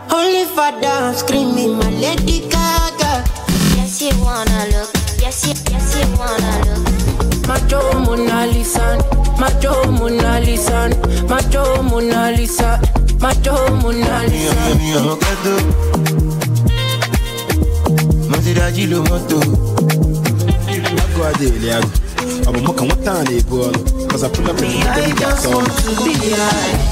Only for dance, screaming my Lady Gaga. Yes, you wanna look. Yes, you wanna look. Macho Mona Lisa, Macho Mona Lisa, Macho Mona Lisa, Macho Mona Lisa. Masiragilo moto. I'm walking one time, because I pull up in the I just want to be high.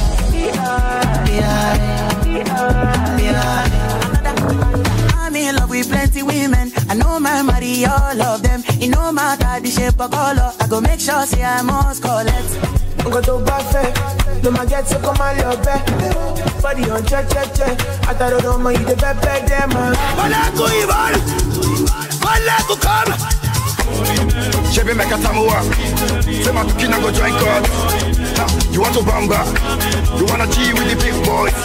I'm in love with plenty women. I know my marry all of them. It no matter the shape or color. I go make sure say I must collect. Go to buffet, no ma get so come on your bed. Body on check. I thought don't mind the bed them. Wala go Ivan, wala go come. Chebe meka tamuwa, sema tukina go join God. You want to bamba, you wanna G with the big boys.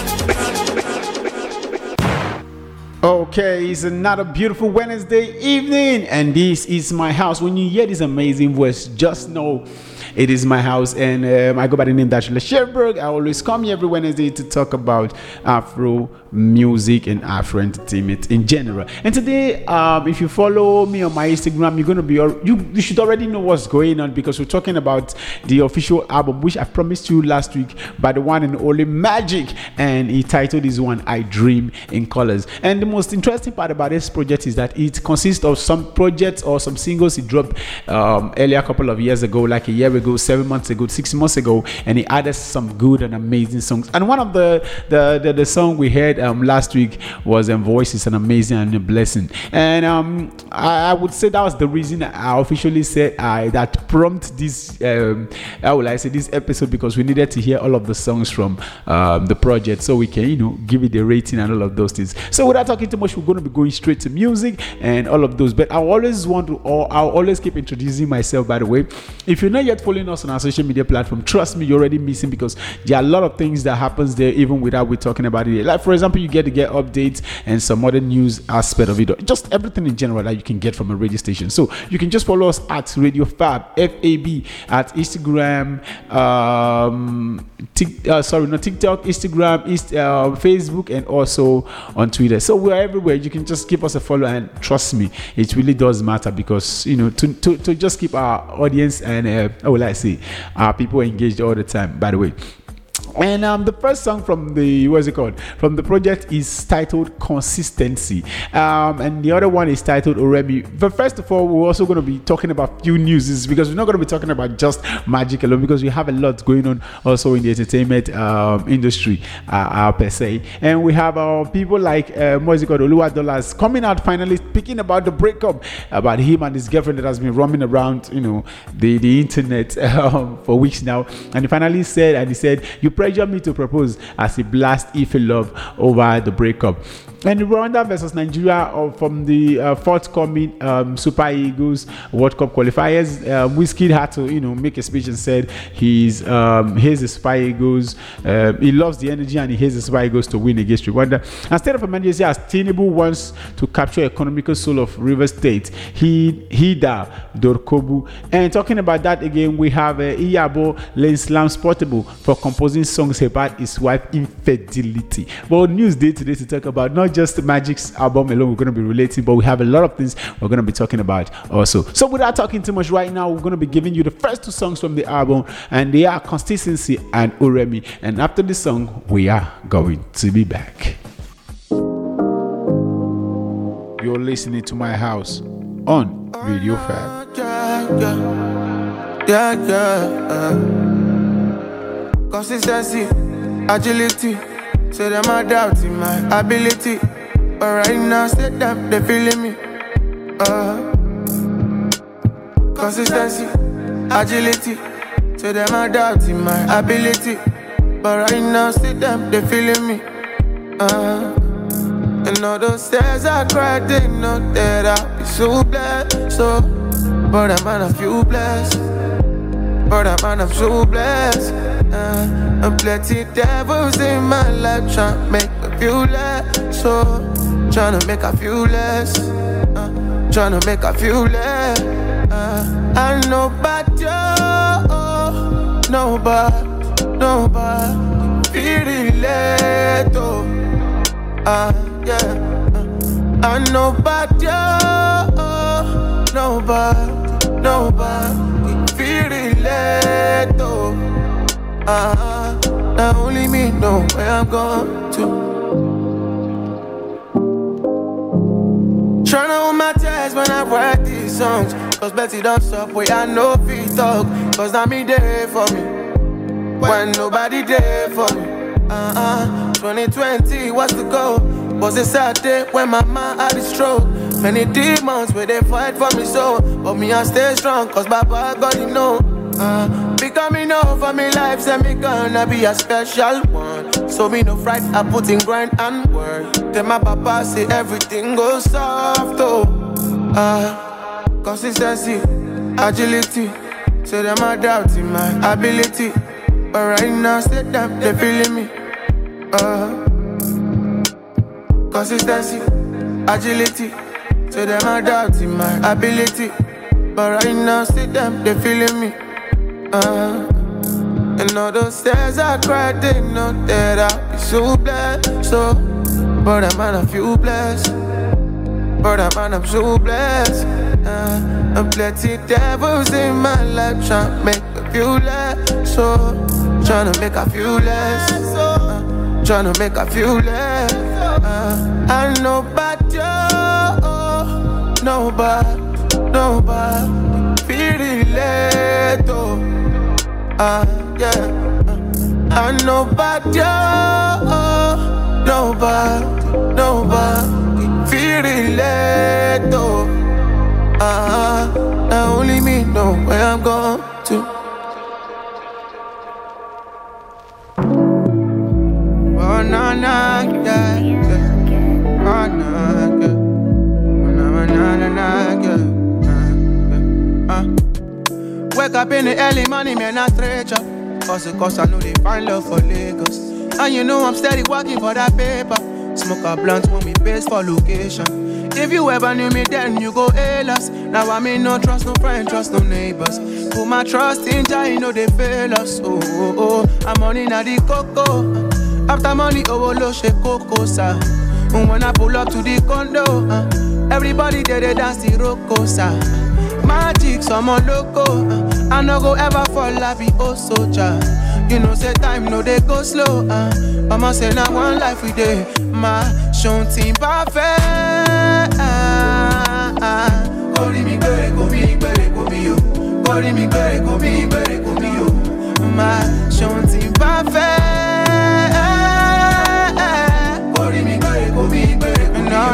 Okay, it's another beautiful Wednesday evening, and this is my house. When you hear this amazing voice, just know it is my house, and I go by the name Dashla Sherberg. I always come here every Wednesday to talk about Afro music and Afro entertainment in general. And today, if you follow me on my Instagram, you're gonna be you should already know what's going on, because we're talking about the official album, which I promised you last week, by the one and only Magic, and he titled this one "I Dream in Colors." And the most interesting part about this project is that it consists of some projects or some singles he dropped earlier, a couple of years ago, like a year ago, 7 months ago, 6 months ago, and he added some good and amazing songs. And one of the song we heard last week was Voices, an amazing and a blessing. And I would say that was the reason I officially said that prompt this this episode, because we needed to hear all of the songs from the project so we can give it the rating and all of those things. So without talking too much, we're going to be going straight to music and all of those. But I'll always keep introducing myself, by the way. If you're not yet following us on our social media platform, trust me, you're already missing, because there are a lot of things that happens there even without we talking about it. Like, for example, you get to get updates and some other news aspect of it, just everything in general that you can get from a radio station. So you can just follow us at Radio Fab, FAB, at Instagram, TikTok, Instagram, Facebook, and also on Twitter. So we're everywhere. You can just give us a follow, and trust me, it really does matter, because to just keep our audience and our people engaged all the time, by the way. And the first song from from the project is titled Consistency, and the other one is titled Oremi. But first of all, we're also going to be talking about few news, because we're not going to be talking about just Magic alone, because we have a lot going on also in the entertainment industry per se. And we have people like Oluwa Dollars coming out finally speaking about the breakup, about him and his girlfriend that has been roaming around the internet for weeks now. And he finally said, "You pressure me to propose," as he blast Ife Love over the breakup. And Rwanda versus Nigeria from the forthcoming Super Eagles World Cup qualifiers, Wizkid had to make a speech and said he's the Super Eagles. He loves the energy and he hates the Super Eagles to win against Rwanda. And State of Emergency, as Tinubu wants to capture economical soul of River State, Hida Dorkobu. And talking about that again, we have Iyabo Lenslam Sportable for composing songs about his wife's infidelity. Well, news day today to talk about not just Magic's album alone we're going to be relating, but we have a lot of things we're going to be talking about also. So without talking too much right now, we're going to be giving you the first two songs from the album, and they are Consistency and Oremi. And after this song, we are going to be back. You're listening to My House on Radio Fab. Consistency, agility. Say them I doubt in my ability, but right now say them they feeling me. Consistency, agility. Say them I doubt in my ability, but right now say them they feeling me. And all those tears I cried, they know that I'll be so blessed. So, but I'm feel blessed. But I'm so blessed. And plenty devils in my life tryna make me feel less. So, tryna make I feel less. Tryna make I feel less. I know about you. Nobody feel it, oh. Yeah. And nobody, nobody feel it later. Now only me know where I'm going to. Tryna hold my tears when I write these songs. Cause Betty don't stop where I know feet talk. Cause now me there for me when nobody there for me. 2020, what's the goal? Was a sad day when my mind had a stroke. Many demons where they fight for me so. But me I stay strong cause Baba God you know. Becoming over me life say me gonna be a special one. So me no fright, I put in grind and work. Then my papa say everything goes soft oh. Consistency, agility. Say them I doubt in my ability. But right now say them they feeling me. Consistency, agility. Say them I doubt in my ability. But right now say them they feeling me. And all those tears I cried, they know that I'll be so blessed. So, but I'm feel blessed. But I'm so blessed. And plenty devils in my life tryna make me feel less. So, tryna make I feel less. Tryna make I feel less. And nobody feel it later. Yeah. And nobody feel it later. Now only me know where I'm going to. Oh, nah, yeah, yeah. Oh, nah, yeah. Wake up in the early morning, man, I stretch up. Cause I know they find love for Lagos. And you know I'm steady working for that paper. Smoke a blunt when we base for location. If you ever knew me then you go hail us. Now I mean no trust no friend, trust no neighbors. Put my trust in Jah, you know they fail us. Oh, I'm on in the coco. After money, lo she coco sa. When I pull up to the condo, everybody there they dance the rocco sa. Magic, someone loco. I no go ever fall, I be oh soldier. You know, say time, no they go slow. Mama say now one life we day. Ma, shontin parfait. Calling me girl, call me yo. Calling me girl, call me yo. Ma, shontin parfait. Calling me girl, call me no,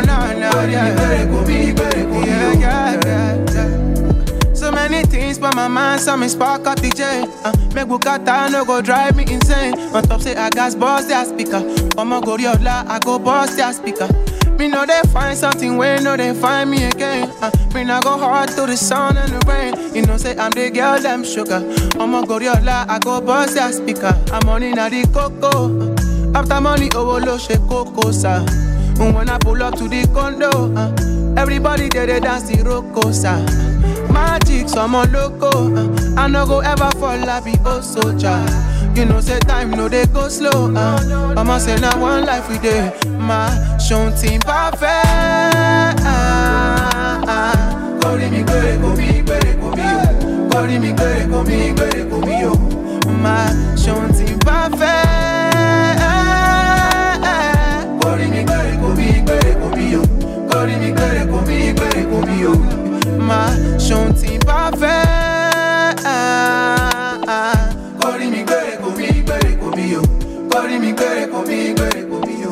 yeah. So many things but my mind, some is spark up DJ. Make Bukata no go drive me insane. On top say I gas boss their speaker. I'ma go Riola, I go boss their speaker. Me know they find something when no they find me again. Me now go hard to the sun and the rain. You know say I'm the girl them sugar. I'ma go Riola, I go boss their speaker. I'm on in the coco. After money, lo she coco sa. When I pull up to the condo, everybody there they dance the rocco sa. Magic, someone loco. I no go ever fall, I be oh soldier. You know say time, no they go slow. Mama say now one life we day. Ma, shontin parfait. Calling me girl, call me yo. Calling me girl, call me yo. Ma, shontin parfait. Calling me girl, call me yo. Calling me girl, call me yo. Ma, shontin parfait. Calling me girl, call me yo. Calling me girl, call me yo.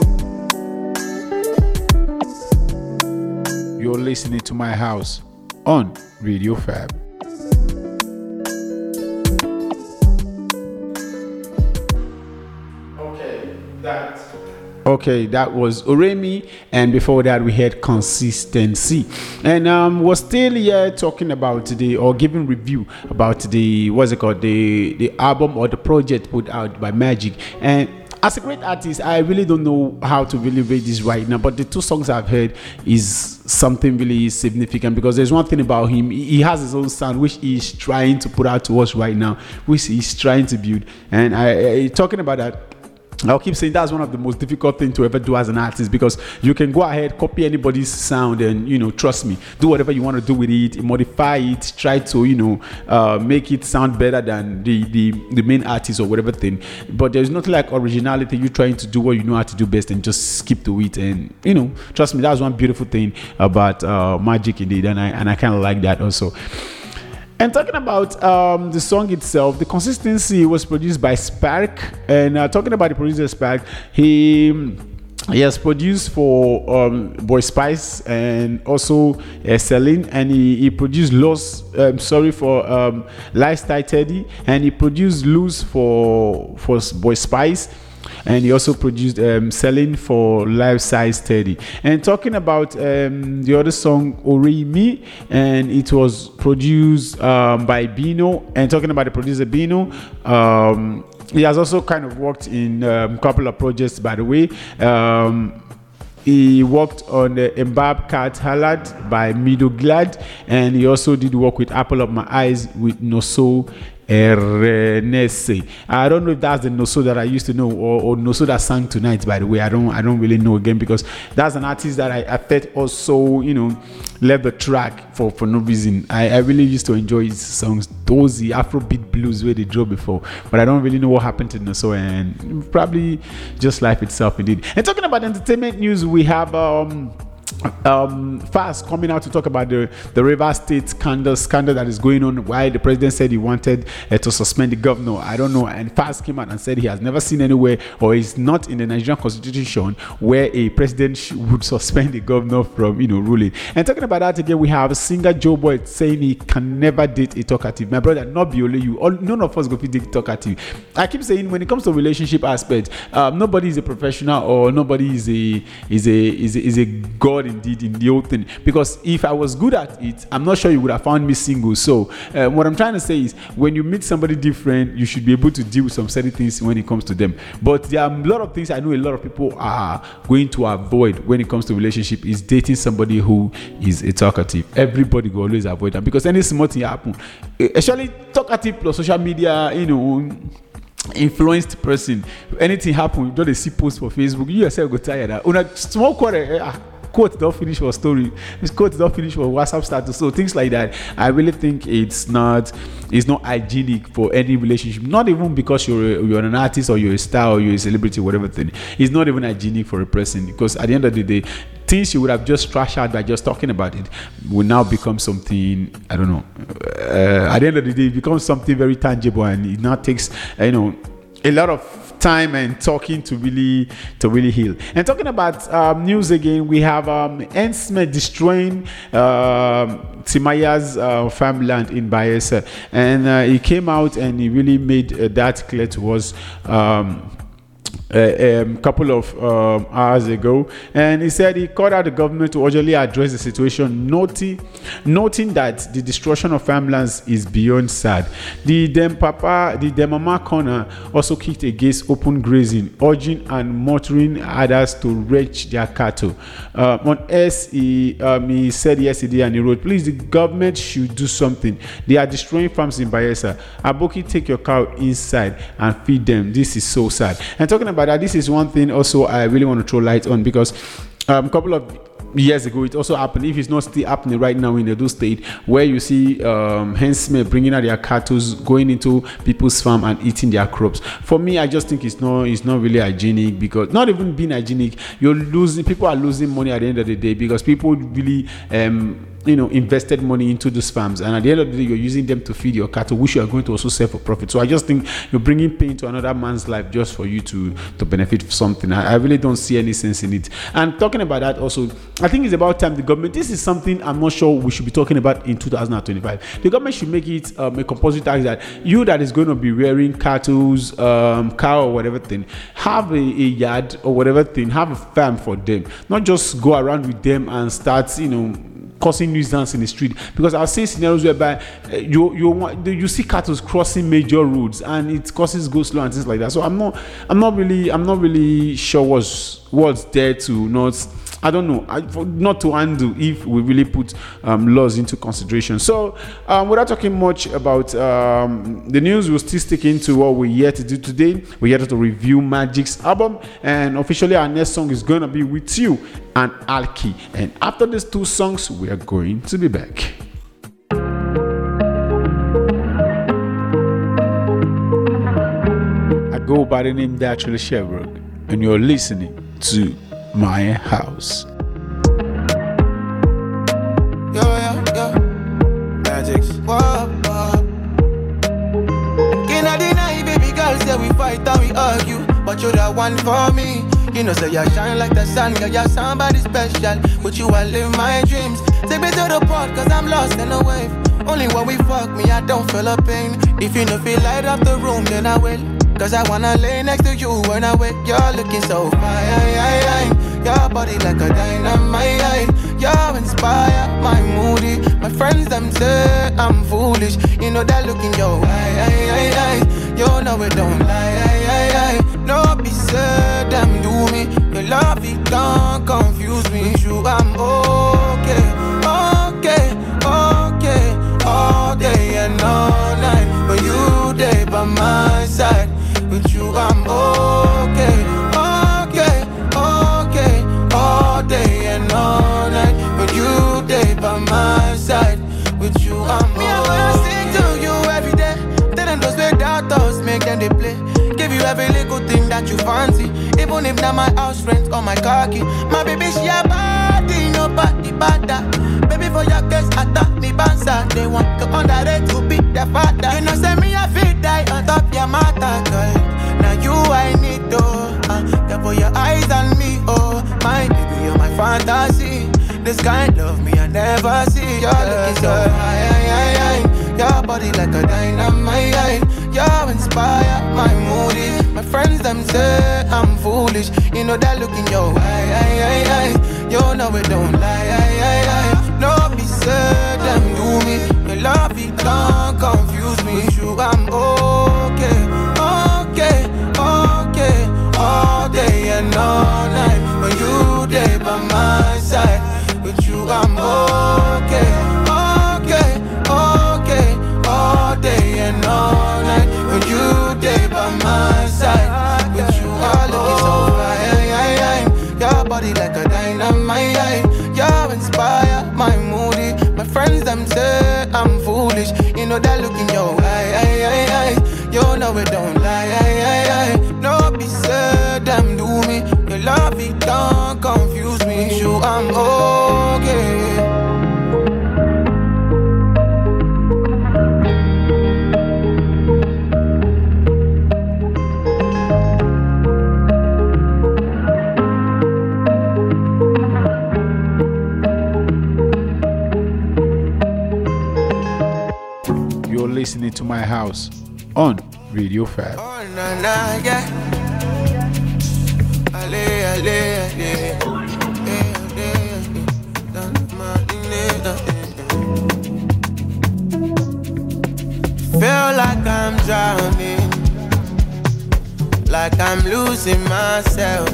You're listening to My House on Radio Fab. Okay, that was Oremi, and before that we had Consistency. And we're still here talking about giving review about the album or the project put out by Magic. And as a great artist, I really don't know how to really rate this right now, but the two songs I've heard is something really significant, because there's one thing about him. He has his own sound which he's trying to put out to us right now, which he's trying to build. And I talking about that, I'll keep saying that's one of the most difficult things to ever do as an artist, because you can go ahead, copy anybody's sound, and trust me, do whatever you want to do with it, modify it, try to make it sound better than the main artist or whatever thing. But there's nothing like originality. You trying to do what you know how to do best and just skip to it, and trust me, that's one beautiful thing about Magic indeed, and I kind of like that also. And talking about the song itself, The Consistency was produced by Spark. And talking about the producer Spark, he has produced for Boy Spice and also Celine, and he produced for Lifestyle Teddy, and he produced Loose for Boy Spice. And he also produced Selling for Life Size Teddy. And talking about the other song, Orimi, and it was produced by Bino. And talking about the producer Bino, he has also kind of worked in a couple of projects, by the way. He worked on the Mbab Cat Halad by Mido Glad, and he also did work with Apple of My Eyes with Noso Ernese. I don't know if that's the Noso that I used to know, or Noso that sang tonight, by the way. I don't really know again, because that's an artist that I felt also left the track for no reason. I really used to enjoy his songs, those the Afrobeat blues where they drove before, but I don't really know what happened to Noso, and probably just life itself indeed. And talking about entertainment news, we have Fast coming out to talk about the Rivers State scandal that is going on, why the president said he wanted to suspend the governor. I don't know. And Fast came out and said he has never seen anywhere, or is not in the Nigerian constitution, where a president would suspend the governor from ruling. And talking about that again, we have singer Joe Boy saying he can never date a talkative. My brother, not be only you. None of us go fit date talkative. I keep saying, when it comes to relationship aspect, nobody is a professional, or nobody is a god indeed in the whole thing, because if I was good at it, I'm not sure you would have found me single. So what I'm trying to say is, when you meet somebody different, you should be able to deal with some certain things when it comes to them. But there are a lot of things I know a lot of people are going to avoid when it comes to relationship, is dating somebody who is a talkative. Everybody will always avoid that, because any small thing happen, especially talkative plus social media, influenced person, anything happen, you don't see posts for Facebook, you yourself go tired. On a small quarter, quote don't finish for story, this quote don't finish for WhatsApp status, so things like that. I really think it's not hygienic for any relationship, not even because you're an artist or you're a star or you're a celebrity, whatever thing. It's not even hygienic for a person, because at the end of the day, things you would have just trashed out by just talking about it will now become something, I don't know, at the end of the day, it becomes something very tangible, and it now takes a lot of time and talking to really heal. And talking about news again, we have Ensme destroying Timaya's farmland in Bayelsa, and he came out and he really made that clear to us a couple of hours ago, and he said he called out the government to urgently address the situation, noting that the destruction of farmlands is beyond sad. The Demama corner also kicked against open grazing, urging and motoring others to ranch their cattle. On S, he said yesterday, and he wrote, "Please, the government should do something. They are destroying farms in Bayelsa. Aboki, take your cow inside and feed them. This is so sad." And talking about that, this is one thing also I really want to throw light on, because a couple of years ago it also happened, if it's not still happening right now in Edo State, where you see hensmen bringing out their cattle, going into people's farm and eating their crops. For me, I just think it's not really hygienic, because not even being hygienic, people are losing money at the end of the day, because people really invested money into those farms, and at the end of the day, you're using them to feed your cattle, which you are going to also sell for profit. So I just think you're bringing pain to another man's life just for you to benefit from something. I really don't see any sense in it. And talking about that also, I think it's about time the government, this is something I'm not sure we should be talking about in 2025. The government should make it a compulsory tax that you that is going to be rearing cattle, cow or whatever thing, have a yard or whatever thing, have a farm for them, not just go around with them and start causing nuisance in the street. Because I've seen scenarios whereby you see cattle crossing major roads and it causes go slow and things like that. So I'm not really sure what's there to not I don't know, not to handle if we really put laws into consideration. So without talking much about the news, we'll still stick into what we're here to do today. We're here to review Magic's album, and officially our next song is going to be With You and Alki. And after these two songs, we are going to be back. I go by the name Naturally Sherbrooke, and you're listening to My House. Yo, Magic's. Whoa. Can't deny, baby girl, say we fight and we argue, but you're the one for me. You know, say you shine like the sun, girl, you're somebody special. With you, I live my dreams. Take me to the port, cause I'm lost in a wave. Only when we fuck me, I don't feel a pain. If you don't feel light up the room, then I will. Cause I wanna lay next to you when I wake. You're looking so fine. Your body like a dynamite. You inspire my moody. My friends them say I'm foolish. You know that look in your eye. You know it don't lie. No be said them do me. Your love it don't confuse me. With you I'm okay. All day and all night. But you day by my side. With you I'm okay. All day and all night. But you day by my side. With you I'm okay. Me I wanna sing to you every day. Tell them those without us, make them they play. Give you every little thing that you fancy. Even if not my house rent or my car key. My baby she a body, nobody bada. Baby for your girls I thought me bansa. They want to underrate to be their father. You know say me I feel die on top your matter, girl. Now you I need to yeah, put your eyes on me, oh my baby, you're my fantasy. This kind love me I never see. You're looking so high. Your body like a dynamite. You inspire my moody. My friends them say I'm foolish. You know that look in your eye. You know it don't lie. No be said them do me. Your love it don't confuse me. With you I'm okay. All day and all night. But you day by my side. With you I'm okay. All day and all night. But you day by my side. With you I'm looking so fine. Your body like a dynamite. You inspire my moody. My friends them say I'm foolish. You know that look in your eye. You know it don't lie. No be said them do me. Your love it don't confuse me. With you I'm okay. You're listening to My House on Radio 5. Oh, na, na, yeah. Ale. Feel like I'm drowning, like I'm losing myself.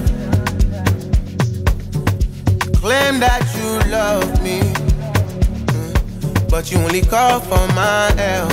Claim that you love me, but you only call for my help.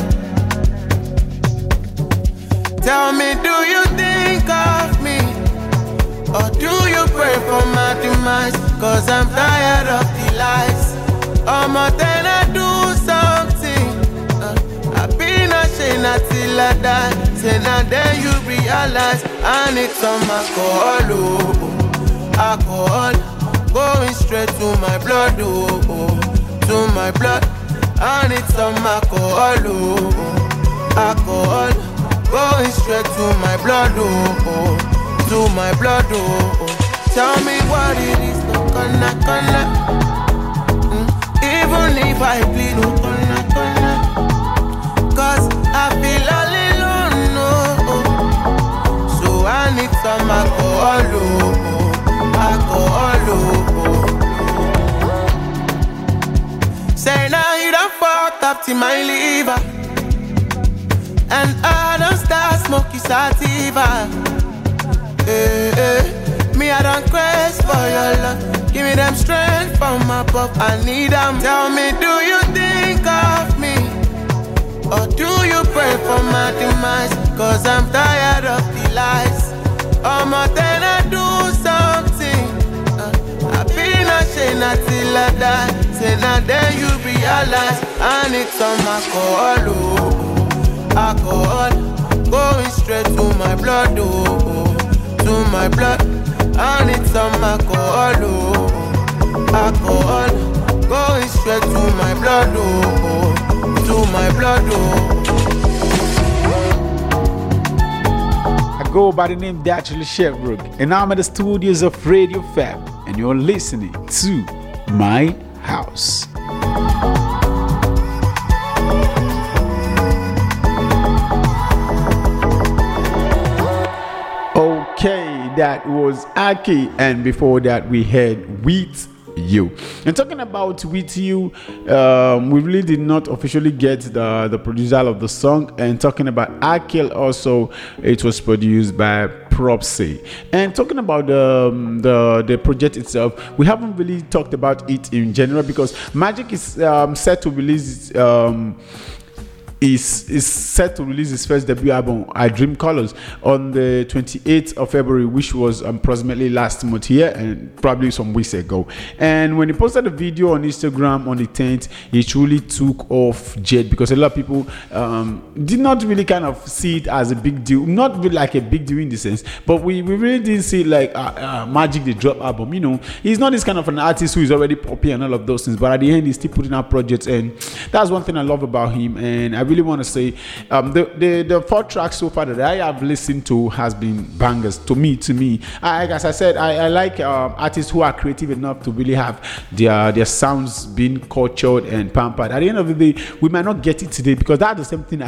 Tell me, do you think of me? Or do you pray for my demise? Cause I'm tired of the lies. More than I do something. I've been ashamed until I die. Say now then you realize I need some alcohol, oh. Alcohol going straight to my blood, oh. To my blood. I need some alcohol, oh. Alcohol going straight to my blood, oh. To my blood, oh. Tell me what it is, no gonna. Even if I bleed, no gonna. Cause I feel all alone, no. So I need some alcohol, oh. Alcohol, oh. Say now you done fucked up to my liver, and I don't start smoking sativa. Me I don't craze for your love. Give me them strength from above, I need them. Tell me, do you think of me? Or do you pray for my demise? Cause I'm tired of the lies. More than I do something. I've been ashamed until I die. Say now then you realize I need some alcohol, oh, alcohol. Going straight to my blood, oh, to my blood. I need some alcohol, oh, alcohol. Going straight to my blood, oh, to my blood, oh. I go by the name Naturally Sherbrooke, and I'm at the studios of Radio Fab, and you're listening to My House. Okay, that was Aki, and before that we had With You. And talking about With You, we really did not officially get the producer of the song. And talking about Akil also, it was produced by Propsy. And talking about the project itself, we haven't really talked about it in general because Magic is set to release is set to release his first debut album, I Dream Colors, on the 28th of February, which was approximately last month here and probably some weeks ago. And when he posted the video on Instagram on the 10th, it truly took off jet because a lot of people did not really kind of see it as a big deal. Not really like a big deal in the sense, but we really didn't see it like Magic the drop album. You know, he's not this kind of an artist who is already poppy and all of those things, but at the end, he's still putting out projects, and that's one thing I love about him. And I really want to say the 4 tracks so far that I have listened to has been bangers to me. As I said, I like artists who are creative enough to really have their sounds being cultured and pampered. At the end of the day, we might not get it today because that's the same thing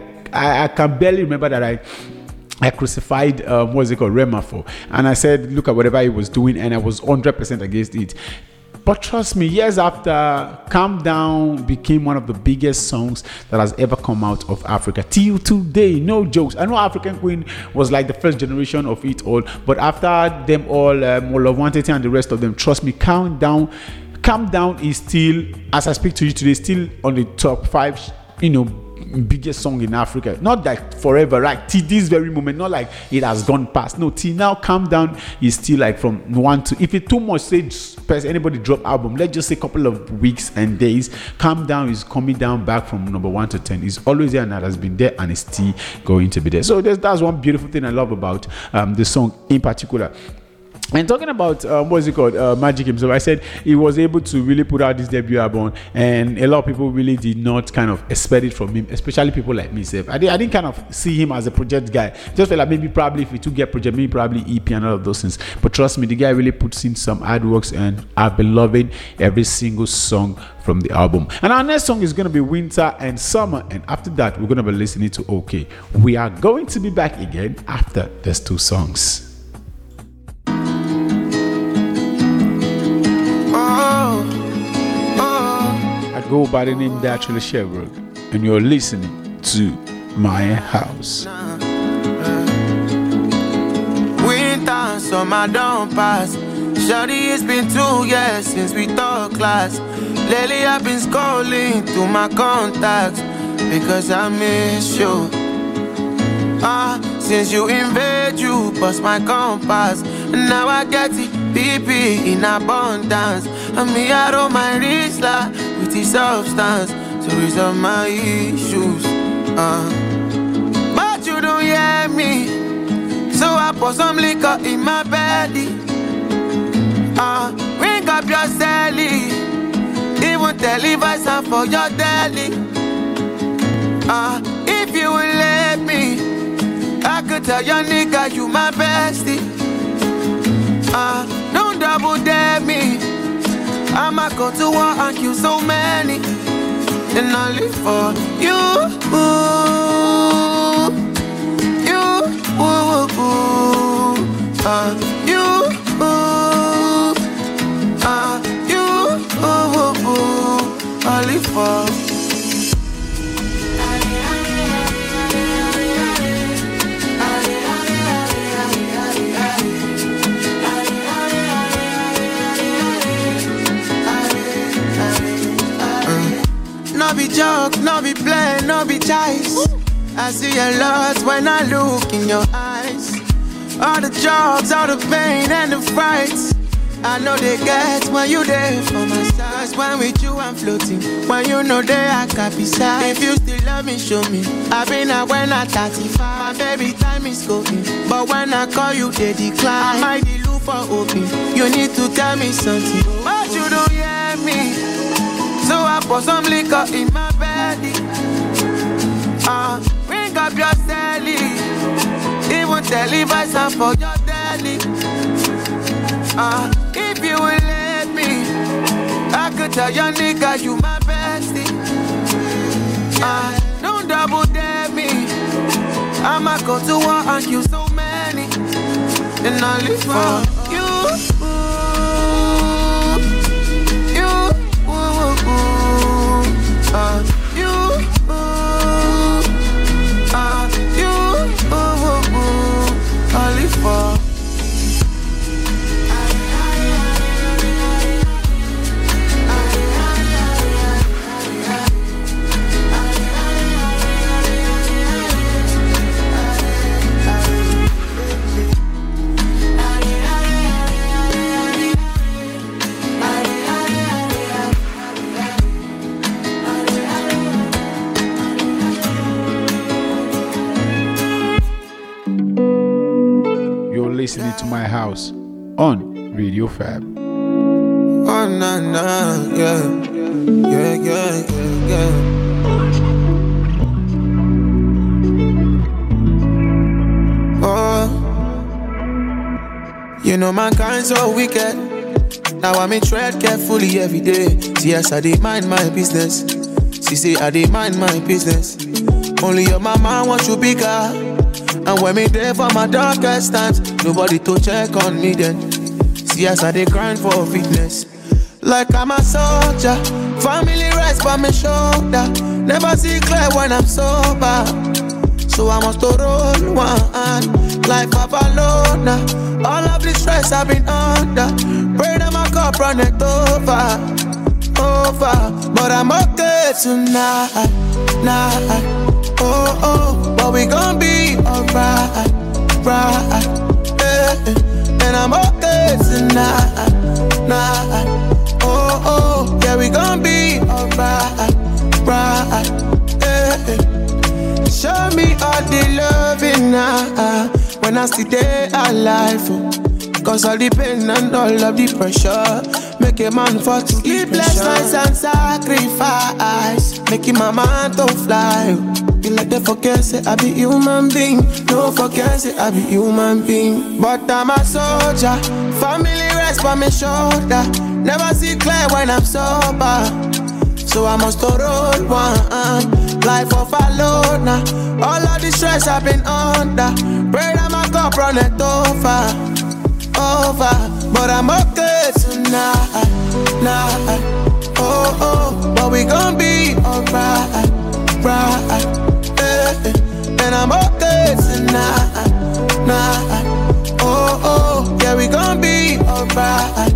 I can barely remember that I crucified Rema for, and I said look at whatever he was doing, and I was 100% against it. But trust me, years after, Calm Down became one of the biggest songs that has ever come out of Africa. Till today, no jokes. I know African Queen was like the first generation of it all, but after them all, Molo Wantete and the rest of them, trust me, Calm Down is still, as I speak to you today, still on the top 5, biggest song in Africa. Not like forever, right? Till this very moment, not like it has gone past. No, till now, Calm Down is still like from 1 to, if it too much, say anybody drop album, let's just say a couple of weeks and days, Calm Down is coming down back from number 1 to 10. It's always there and that has been there and it's still going to be there. So that's one beautiful thing I love about the song in particular. And talking about Magic himself, I said he was able to really put out this debut album, and a lot of people really did not kind of expect it from him, especially people like myself. I didn't kind of see him as a project guy. Just felt like maybe probably if he took get project, maybe probably EP and all of those things. But trust me, the guy really puts in some hard works, and I've been loving every single song from the album. And our next song is going to be Winter and Summer, and after that, we're going to be listening to OK. We are going to be back again after these 2 songs. Go by the name Naturally Sherbrooke, and you're listening to My House. Winter and summer don't pass. Shawty, it's been 2 years since we talked last. Lately I've been scrolling through my contacts because I miss you. Since you invade, you bust my compass. Now I get it, PP in abundance. And me out on my wrist like with the substance to resolve my issues. But you don't hear me, so I pour some liquor in my belly. Ring up your celly, even televise for your deli. If you will let me, I could tell your nigga you my bestie. Don't double dare me, I'ma go to war and kill so many, and I live for you. I live for. joke, no be play, no be choice. I see a lot when I look in your eyes. All the jokes, all the pain and the fights, I know they get when you there for my side. When with you I'm floating, when you know they I can't be side. If you still love me, show me. I've been out when I 35, my baby time is scoping. But when I call you, they decline. I might look for open, you need to tell me something. But you don't hear me, so I pour some liquor in my belly. Bring up your celly, even tell if I stand for your daddy. If you will let me, I could tell your nigga you my bestie. Don't double dare me, I'ma go to war and kill so many, and I live for you. I live for. Listening to My House on Radio Fab. Oh, nah, nah, yeah. Yeah, yeah, yeah, yeah. Oh, you know mankind so wicked. Now I me tread carefully every day. See, yes, I did mind my business. She say I did mind my business. Only your mama wants you bigger. And when me there for my darkest times, nobody to check on me then. See as I dey grind for fitness. Like I'm a soldier, family rests by my shoulder. Never see clear when I'm sober, so I must to roll one like Papalona. All of the stress I've been under, pray that my cup run it over. But I'm okay tonight, but we gon' be alright, and I'm okay tonight, yeah, we gon' be alright, show me all the loving now, when I see day alive, cause all the pain and all of the pressure make a man fall to sleepless nights and sacrifice, making my mind to fly. You like they forget say I be human being, no forget say I be human being. But I'm a soldier, family rests by my shoulder. Never see clear when I'm sober, so I must to roll one life of alone. All of the stress I've been under, pray that my cup run it over. But I'm okay tonight, but we gon' be alright, and I'm okay tonight, yeah, we gon' be alright,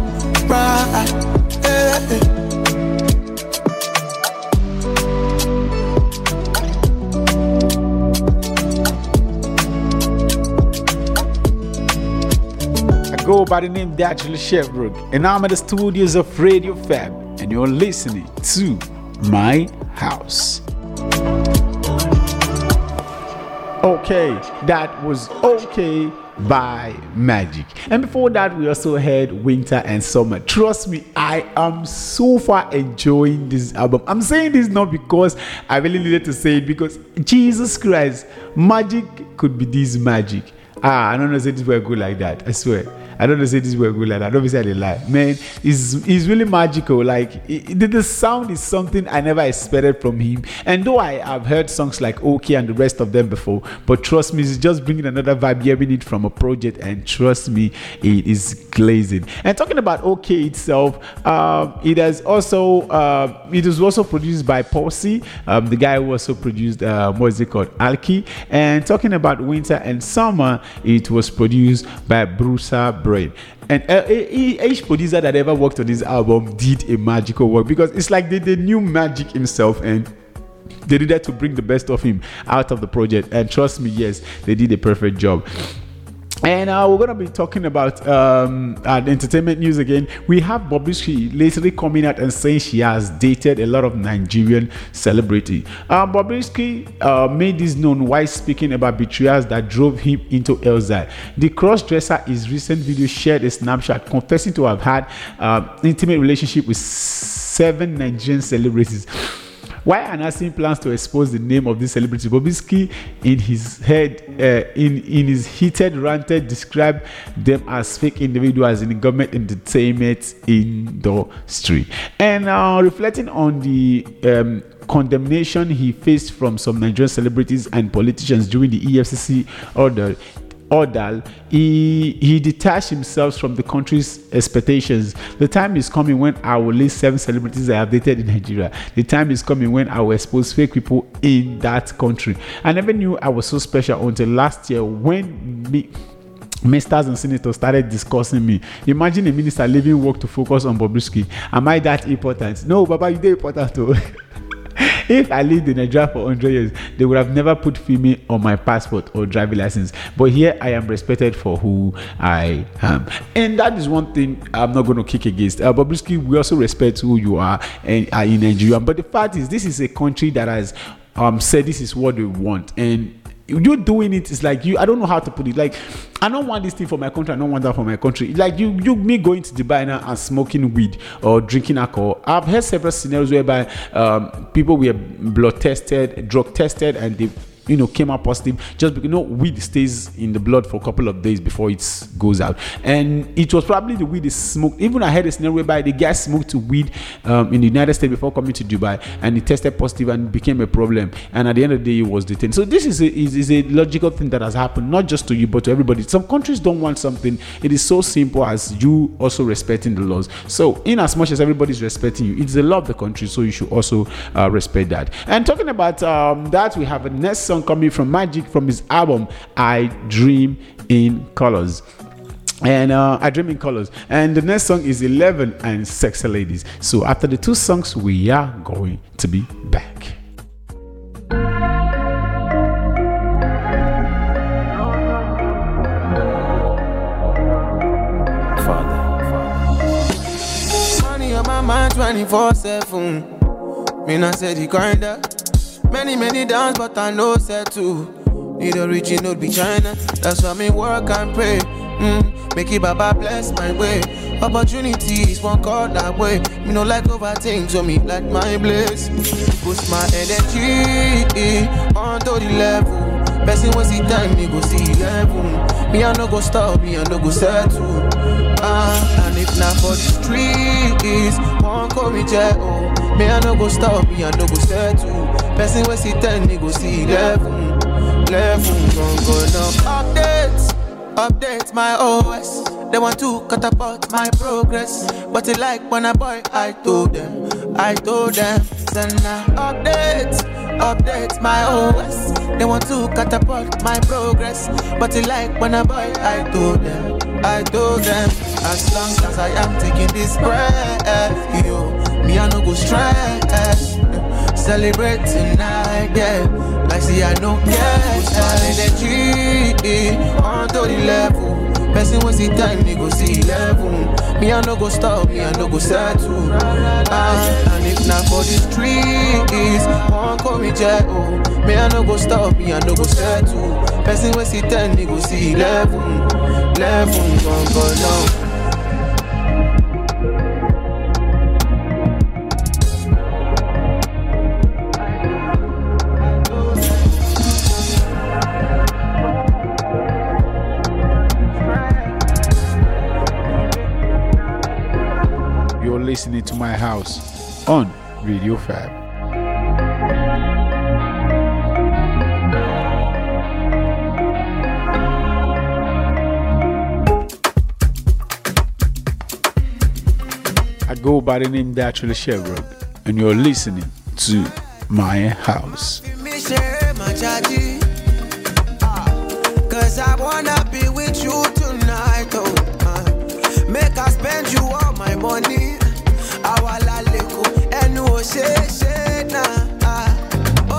I go by the name Dachel Shevrook, and I'm at the studios of Radio Fab, and you're listening to My House. Okay, that was Okay by Magic. And before that, we also heard Winter and Summer. Trust me, I am so far enjoying this album. I'm saying this not because I really needed to say it, because Jesus Christ, magic could be this magic. I don't know say this word good like that. I swear. I don't know say this word good like that. I don't say I lie. Man, it's really magical. Like the sound is something I never expected from him. And though I have heard songs like Okay and the rest of them before, but trust me, it's just bringing another vibe, hearing it from a project, and trust me, it is glazing. And talking about Okay itself, it was also produced by Posey, the guy who also produced what is it called, Alki. And talking about Winter and Summer, it was produced by Brusa Brain. And each producer that ever worked on this album did a magical work, because it's like they knew Magic himself, and they needed to bring the best of him out of the project, and trust me, yes, they did a perfect job. And we're going to be talking about entertainment news again. We have Bobrisky lately coming out and saying she has dated a lot of Nigerian celebrity. Bobrisky made this known while speaking about betrayals that drove him into exile. The cross-dresser, his recent video, shared a snapshot confessing to have had intimate relationship with 7 Nigerian celebrities. While announcing plans to expose the name of this celebrity, Bobrisky, in his heated ranted, described them as fake individuals in the government entertainment industry. And reflecting on the condemnation he faced from some Nigerian celebrities and politicians during the EFCC order, he detached himself from the country's expectations. The time is coming when I will list 7 celebrities I have dated in Nigeria. The time is coming when I will expose fake people in that country. I never knew I was so special until last year when ministers and senators started discussing me. Imagine a minister leaving work to focus on Bobrisky. Am I that important? No, Baba, you did important too. If I lived in Nigeria for 100 years, they would have never put female on my passport or driving license. But here I am respected for who I am. And that is one thing I'm not going to kick against. Bobrisky, we also respect who you are and are in Nigeria. But the fact is, this is a country that has said this is what they want. And you doing it is like I don't know how to put it. Like, I don't want this thing for my country. I don't want that for my country. Like me going to Dubai now and smoking weed or drinking alcohol. I've heard several scenarios whereby people were blood tested, drug tested, and they came out positive just because weed stays in the blood for a couple of days before it goes out. And it was probably the weed is smoked. Even I had a scenario whereby the guy smoked weed in the United States before coming to Dubai, and he tested positive and became a problem. And at the end of the day, he was detained. So this is a logical thing that has happened, not just to you but to everybody. Some countries don't want something. It is so simple as you also respecting the laws. So in as much as everybody is respecting you, it's the law of the country, so you should also respect that. And talking about that, we have a next song coming from Magic from his album I Dream in Colors. And I Dream in Colors. And the next song is 11 and Sexy Ladies. So after the 2 songs, we are going to be back. Money on my mind 24/7. Me not say the kinda. Many dance, but I know settle. Need a reaching, not be China. That's why me work and pray. Make it Baba bless my way. Opportunities won't call that way. Me no like overthink, so me like my bliss. Push my energy onto the level. Person will see time, me go see level. Me I no go stop, me I no go settle. And if not for the streets, won't call me jail. Me I no go stop, me I no go settle. Person will see 10, me go see 11. Gon' go now. Updates my OS. They want to catapult my progress, but it like when a boy I told them. So now updates my OS. They want to catapult my progress, but it like when a boy I told them. As long as I am taking this breath, me I no go stress. Celebrate tonight, yeah. Like see I don't care. Energy onto the level. Person will see time, me go see level. Me I no go stop, me I no go settle. And if not for the streets, won't call me jail. Me I no go stop, me I no go settle. Person will see 10, me go see level. Gon' go now. Listening to My House on Radio Fab. I go by the name Naturally Chevron, and you're listening to My House. Cause I wanna be with you tonight, make I spend you all my money. Awala leko enu o she na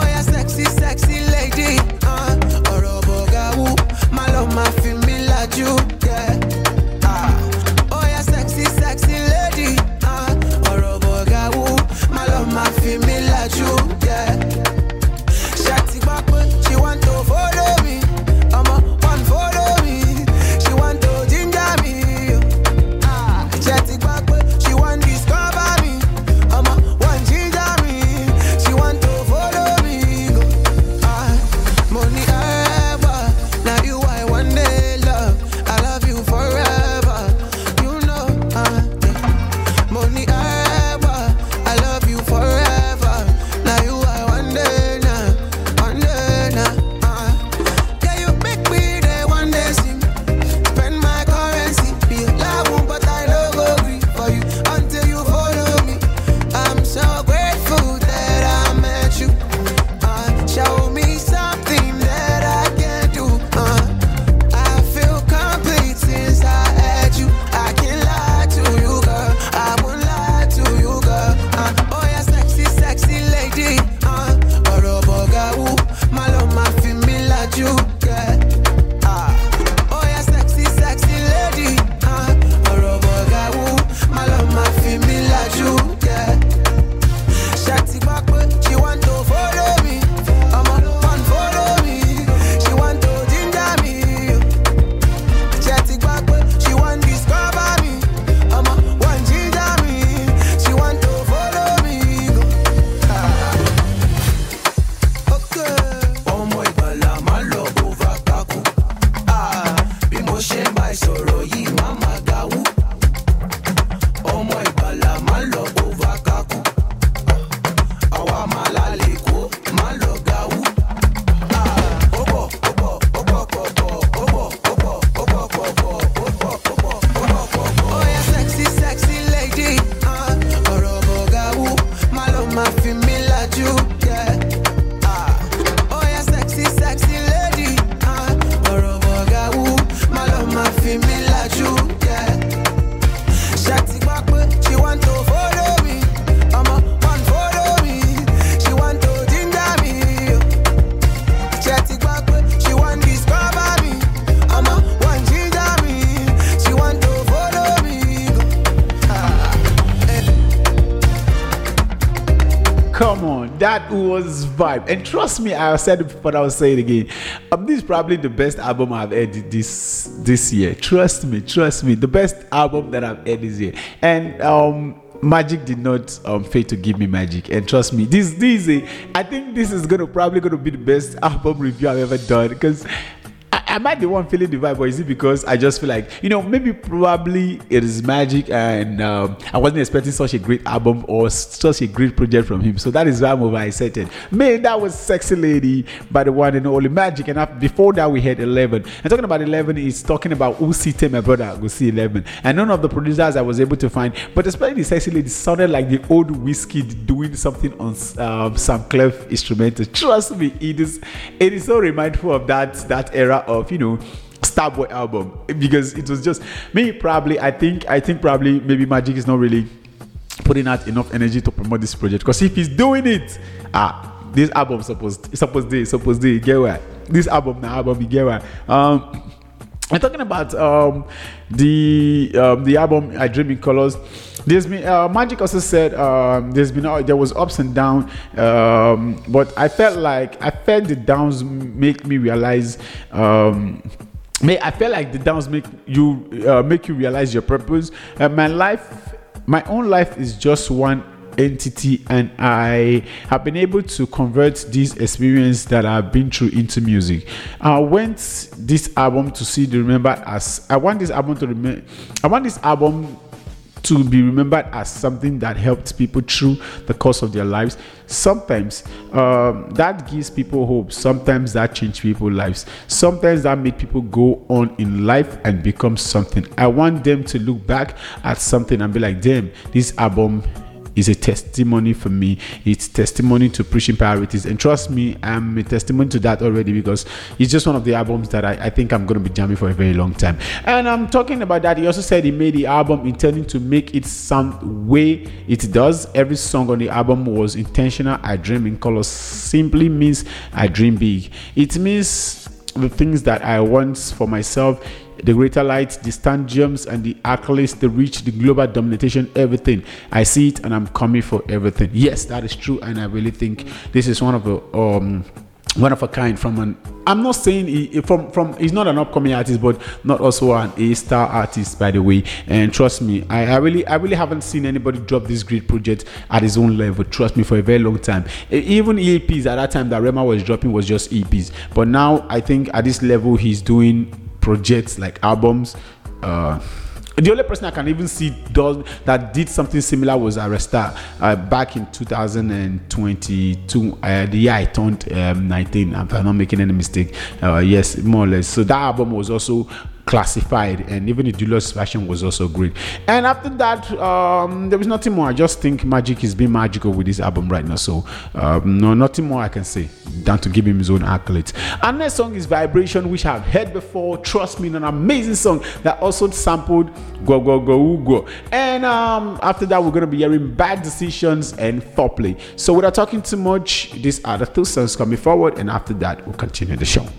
like you, yeah. Oh yeah, sexy, sexy lady. Orobogawu, my love, my feel me like you, yeah. Shati Bakwe, she want to follow me. One follow me. She want to ginger me. Shati Bakwe, she want discover me. One ginger me. She want to follow me. Money ever. Now you I one day love. I love you forever. You know, money ever. I love you forever. Now you I one day now. One day now. Yeah, you make me there one day sing. Spend my currency. Be love, but I don't go agree for you until you follow me. I'm so grateful that I met you. Show me something that I can do. I feel complete since I had you. I can't lie to you, girl. I won't lie to you, girl. Oh yeah, sexy, sexy lady. Orobogawu, my love, my feel me like you, yeah. Oh yeah, sexy, sexy lady. Orobogawu, my love, my feel me like you, yeah. Shati Bakwe, she want to follow me. One follow me. She want to ginger me. Shati Bakwe, she want discover me. One ginger me. She want to follow me. Okay. Ọmọ ìgbàlà máa lọ bó va kákú. Bí mo ṣe ń bá ẹ sọ̀rọ̀ yìí máa máa gawú. Ọmọ ìgbàlà máa lọ bó va kákú. Àwa máa lálẹ́ kó máa lọ gawú. Oh yeah, sexy, sexy lady. Orobogawu, my love, my feel me like you, yeah. Oh yeah, sexy, sexy lady. Orobogawu, my love, my feel me like you, yeah. Shati Bakwe, she want to follow me. One follow me. She want to ginger me. Shati Bakwe, she want discover me. One ginger me. She want to follow me. Come on, that was vibe. And trust me, I said it before, I will say it again. This is probably the best album I've heard this year. Trust me, the best album that I've heard this year. And Magic did not fail to give me magic. And trust me, this is I think this is probably gonna be the best album review I've ever done, because I might be one feeling the vibe, or is it because I just feel like, maybe probably it is Magic, and I wasn't expecting such a great album or such a great project from him. So that is why I'm over excited. Man, that was Sexy Lady by the one and only Magic. And before that, we had 11. And talking about 11 is talking about Usite, my brother, go see 11. And none of the producers I was able to find, but especially the Sexy Lady sounded like the old Whiskey doing something on some Clef instrumental. Trust me, it is so remindful of that era of Starboy album, because it was just me. Probably I think probably maybe Magic is not really putting out enough energy to promote this project, because if he's doing it, this album supposed to get where this album you get where. I'm talking about the album I Dream in Colors. There's been Magic also said there was ups and downs, but I felt the downs make me realize. I felt like the downs make you realize your purpose. My own life is just one entity, and I have been able to convert this experience that I've been through into music. I want this album to be remembered as something that helped people through the course of their lives. Sometimes that gives people hope. Sometimes that changes people's lives. Sometimes that makes people go on in life and become something. I want them to look back at something and be like, damn, this album is a testimony for me. It's testimony to Preaching Priorities, and trust me, I'm a testimony to that already, because it's just one of the albums that I think I'm going to be jamming for a very long time. And I'm talking about that. He also said he made the album intending to make it sound way it does. Every song on the album was intentional. I Dream in Colors simply means I dream big. It means the things that I want for myself. the greater light, the stadiums and the accolades, the reach, the global domination, everything. I see it and I'm coming for everything. Yes, that is true, and I really think this is one of a kind from an. I'm not saying he's not an upcoming artist, but not also an A-star artist, by the way. And trust me, I really haven't seen anybody drop this great project at his own level. Trust me, for a very long time. Even EPs at that time that Rema was dropping was just EPs, but now I think at this level he's doing projects like albums. The only person I can even see that did something similar was Aresta back in 2022, the year I turned 19, if I'm not making any mistake. Yes, more or less. So that album was also classified, and even the deluxe version was also great. And after that, there was nothing more. I just think Magic is being magical with this album right now. So no, nothing more I can say than to give him his own accolades. And next song is Vibration, which I've heard before. Trust me, an amazing song that also sampled Go Go Go Go. And after that, we're gonna be hearing Bad Decisions and Foreplay. So without talking too much, these are the two songs coming forward, and after that, we'll continue the show.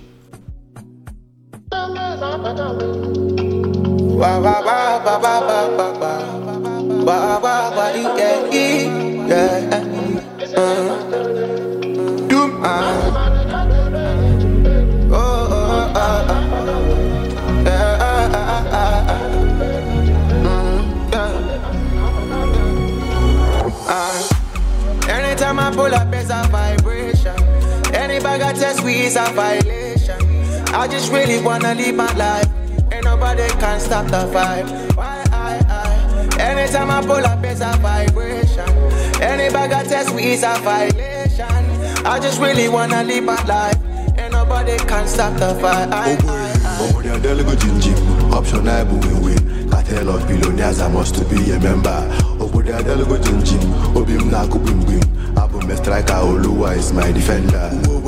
Anytime I pull up, it's a vibration. Any bag I test, we is a violation. I just really wanna live my life. Ain't nobody can stop the vibe. Why I? Anytime I pull up, it's a vibration. Any bag I test, we is a violation. I just really wanna live my life. Ain't nobody can stop the vibe. Oh, the delegate Jinjim, option I win. Cartel of billionaires, I must to be a member. Oh, the delegate Jinjim, Obim Naku Bim. Abu me striker, Oluwa is my defender.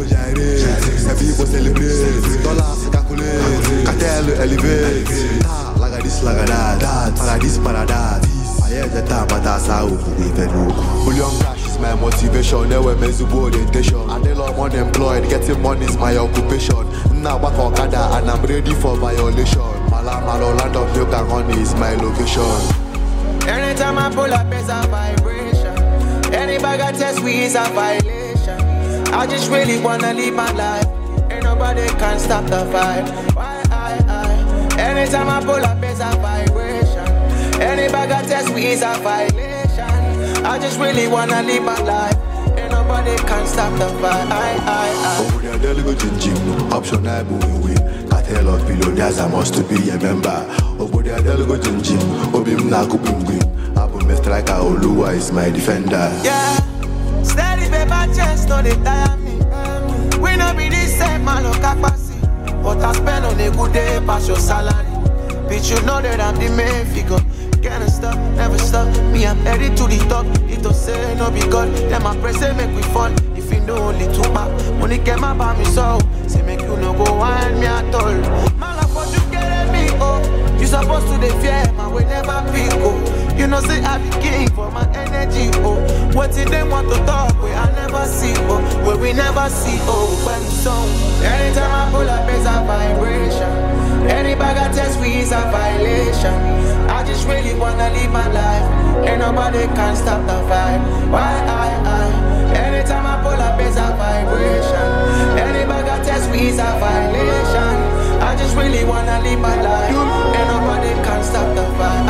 People celebrate, dollars calculate, cartel elevate. Like this, like that, like this, that. I hear the time, but that's how we even know. Bullion cash is my motivation, never measurable orientation. I know I'm unemployed, getting money is my occupation. Now back on Okada and I'm ready for violation. Malo land of milk and honey is my location. Anytime I pull up, it's a vibration. Any bag I test, we is a violation. I just really wanna live my life. Ain't nobody can stop the vibe. Why I? Anytime I pull up, it's a vibration. Any bag I test, we is a violation. I just really wanna live my life. Ain't nobody can stop the vibe. Oh, the delegate Jinjim, option I win. Cartel of billionaires, I must to be a member. Oh, the delegate Jinjim, Obim Naku Bim. Abu me striker, Oluwa is my defender. Yeah, steady paper chest, no they tire me. We no be this same man, no capacity. But I spend on a good day, pass your salary. Bitch, you know that I'm the main figure. Can't stop, never stop. Me, I'm headed to the top. It don't say no be God. Then my press say make we fall. If you know only two map, money came up by me so. Say make you no go wind me at all. Man, I thought you get at me, oh. You supposed to the fear, man, we never pick, oh. You know say I be king for my energy, oh. What if they want to talk, where I never see, oh. Where we never see, oh. When song. Anytime I pull up, it's a vibration. Any bag I test, we is a violation. I just really wanna live my life. Ain't nobody can stop the vibe. Why I? Anytime I pull up, it's a vibration. Any bag I test, we is a violation. I just really wanna live my life. Ain't nobody can stop the vibe.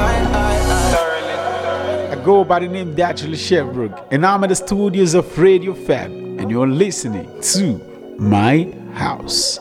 I go by the name Naturally Shevbrook, and I'm at the studios of Radio Fab, and you're listening to My House.